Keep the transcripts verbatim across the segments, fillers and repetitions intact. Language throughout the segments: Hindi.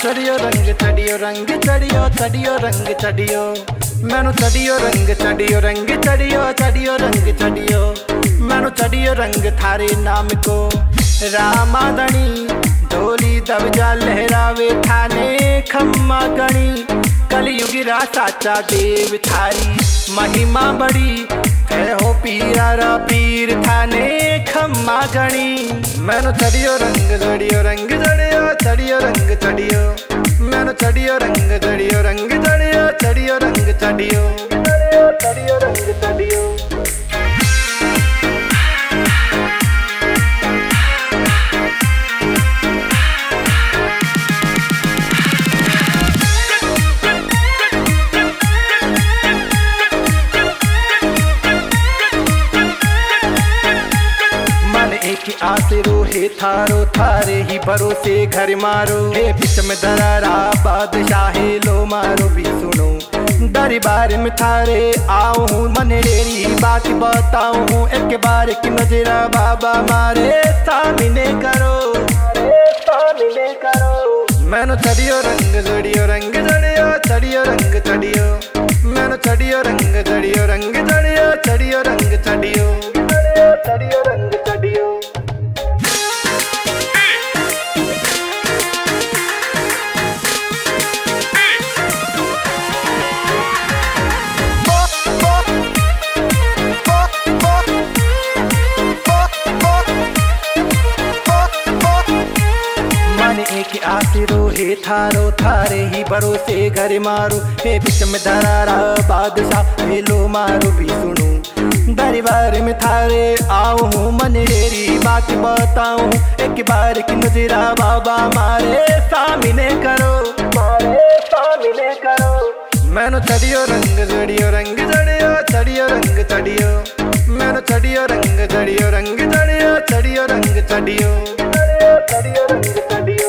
चढ़ियो रंग चढ़ियो रंग चढ़ियो चढ़ियो रंग चढ़ियो मैनू चढ़ियो रंग चढ़ियो रंग चढ़ियो चढ़ियो रंग चढ़ियो मैनू चढ़ियो रंग थारे नाम को रामाधणी ढोली दबजा लहरावे थाने खम्मा गणी कलयुगी रा साचा देव थारी महिमा बड़ी है हो पीरा पीर थाने खम्मा गणी मैनू चढ़ियो रंग चढ़ियो रंग चढ़ियो चढ़ियो रंग चढ़ियो मैनू चढ़ियो रंग चढ़ियो रंग चढ़ियो चढ़ियो रंग चढ़ियो चढ़ियो रंग चढ़ियो एक आसरो हे थारो थारे ही भरोसे घर मारो हे बीच में दरारा बादशाह लो मारो भी सुनो दरबार में थारे आओ हूँ मन डेरी बात बताऊँ हूँ एक बार की नजरा बाबा मारे सामने करो सामने करो मैनू चढ़ियो रंग चढ़ियो रंग चढ़ियो चढ़ियो रंग चढ़ियो मैनू चढ़ियो रंग चढ़ियो रंग चढ़ियो चढ़ियो रंग चढ़ियो चढ़ियो रंग चढ़ियो एक आसिरो हे थारो थारे ही भरोसे घर मारो हे बीच में दरारा बादशाह हे लो मारो भी सुनो दरबार में थारे आओ हूँ मन डेरी बात बताऊँ एक बार की नजरा बाबा मारे सामने करो मारे सामने करो मैनू चढ़ियो रंग चढ़ियो रंग चढ़ियो चढ़ियो रंग चढ़ियो मैनू चढ़ियो रंग चढ़ियो रंग चढ़ियो चढ़ियो रंग चढ़ियो चढ़ियो रंग चढ़ियो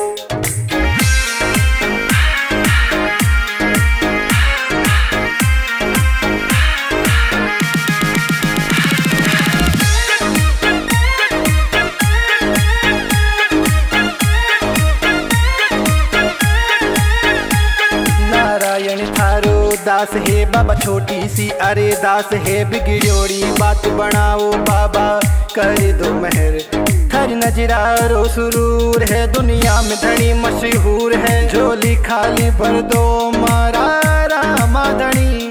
दास है बाबा छोटी सी अरे दास है बिगड़ोड़ी बात बनाओ बाबा कर दो मेहर थर नजरारो सुरूर है दुनिया में धनी मशहूर है झोली खाली भर दो मारा रामाधणी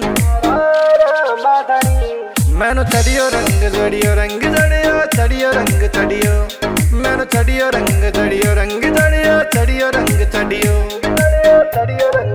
मैनू चढ़ियो रंग चढ़ियो रंग चढ़ियो चढ़ियो रंग चढ़ियो मैनू चढ़ियो रंग चढ़ियो रंग चढ़ियो चढ़ियो रंग चढ़ियो चढ़ियो रंग